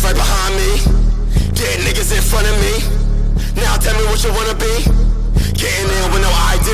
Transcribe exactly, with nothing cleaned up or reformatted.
right behind me, getting niggas in front of me. Now tell me what you wanna be. Getting in with no I D.